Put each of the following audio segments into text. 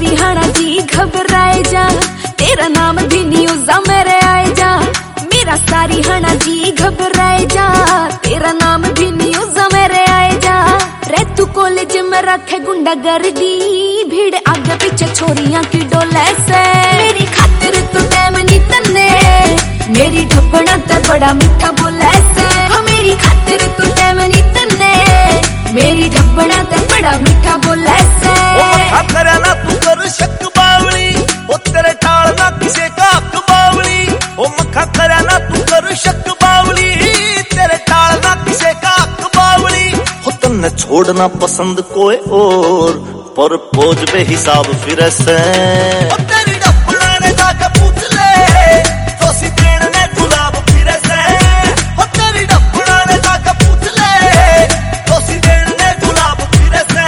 सारी हाना जी घबराए जा, तेरा नाम भी न्यूज़ा मेरे आए जा। मेरा सारी हाना जी घबराए जा, तेरा नाम भी न्यूज़ा मेरे आए जा। रे तू कॉलेज में रखे गुंडा गर्दी, भीड़ आगे पीछे छोरियां की डोले से। मेरी खातिर तू टाइम नहीं तन्ने, मेरी ढपना ते बड़ा मीठा बोले से। मेरी खातिर तू टाइम नहीं तन्ने, मेरी ढपना ते बड़ा मीठा बोले से। करे ना तू कर शक बावली, ओ तेरे टाल ना किसे का हक बावली। ओ मखा करे ना तू कर शक बावली, तेरे टाल ना किसे का हक बावली। हो तन्ने छोड़ना पसंद कोई और, पर पोज बेहिसाब फिर से। तेरी ढपना ने जाके पूछ ले, तो सी देन ने गुलाब फिर से। हो तेरी ढपना ने जाके पूछ ले, तो सी देन ने गुलाब फिर से।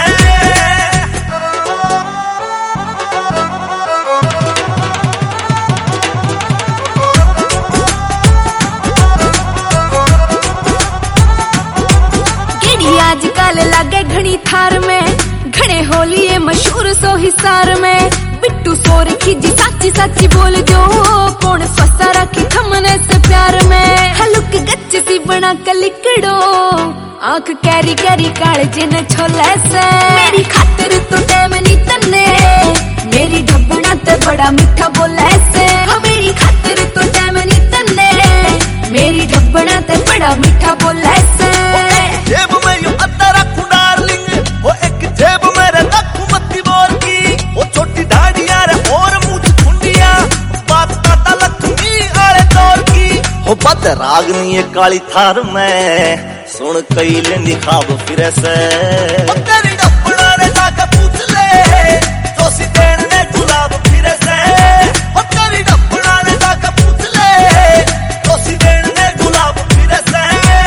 आजकल लागे घनी थार में, घने होलिये मशहूर सो हिसार में। बिट्टू सोर खीजी साची साची बोल जो, कौन फसा रखी थमने से प्यार में। हलुक गच्च सी बना कलिकड़ो, आंख कैरी कैरी कालजे ने छोले से। मेरी खातिर तो टाइम नहीं तन्ने, मेरी ढबना ते बड़ा मीठा बोले से। मेरी खातिर तो टाइम नहीं तन्ने, मेरी ढबना ते बड़ा मीठा बोले से। जेब में यूं अद्दा रखूं डार्लिंग, वो एक जेब में रखूं मत्ती बोर की। वो छोटी दाढ़ियां रे और मुझ खुंडिया, बात काटा लक्ष्मी आले दौर की। हो बद रागनी ये काली थार में, सुन कई लेंदी खाब फिर से। तेरी ढपना ने जाके पूछ ले, तो सी देन ने गुलाब फिर से। तेरी ढपना ने जाके पूछ ले, तो सी देन ने गुलाब फिर से।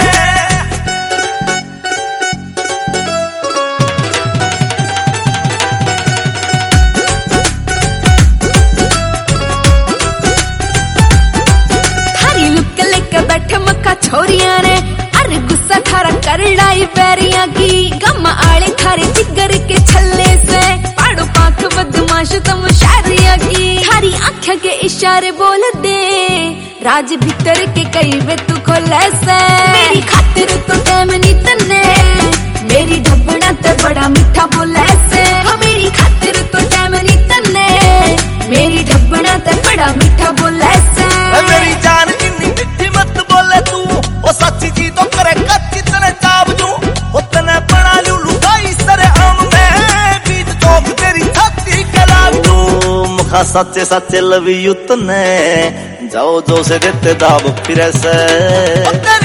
बैठे मक्का छोरिया ने, अरे गुस्सा थारा कर लाई बैरिया की। गम आले थारे जिगर के छल्ले से, पाड़ो पाख बदमाश तुम शारिया की। थारी आँखें के इशारे बोल दे, राज भीतर के कई वे तू खोले से। मेरी खातिर तो टाइम नहीं तन्ने, मेरी ढबना ते बड़ा मीठा बोले से। मेरी खातिर तो टाइम नहीं तन्ने, मेरी ढबना ते बड़ा मीठा बोले से। मेरी जान इन्नी मिठी मत बोले तू, ओ सच्ची जी तो करे कच्ची तने चाब जू। ओ तने बना लू लुगाई सरे आम में, बीच चौक तेरी छाती के लाग तू। मुखा सच्चे सच्चे लवी यू तने, जाओ जो से देते दाब फिर से।